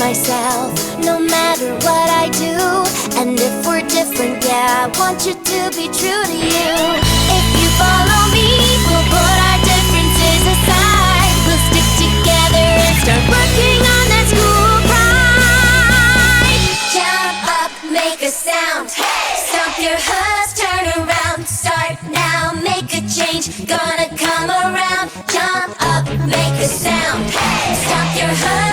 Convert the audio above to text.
myself, no matter what I do. And if we're different, yeah, I want you to be true to you. If you follow me, we'll put our differences aside. We'll stick together and start working on that school pride. Jump up, make a sound, stomp your hooves, turn around. Start now, make a change, gonna come around. Jump up, make a sound, stomp your hooves.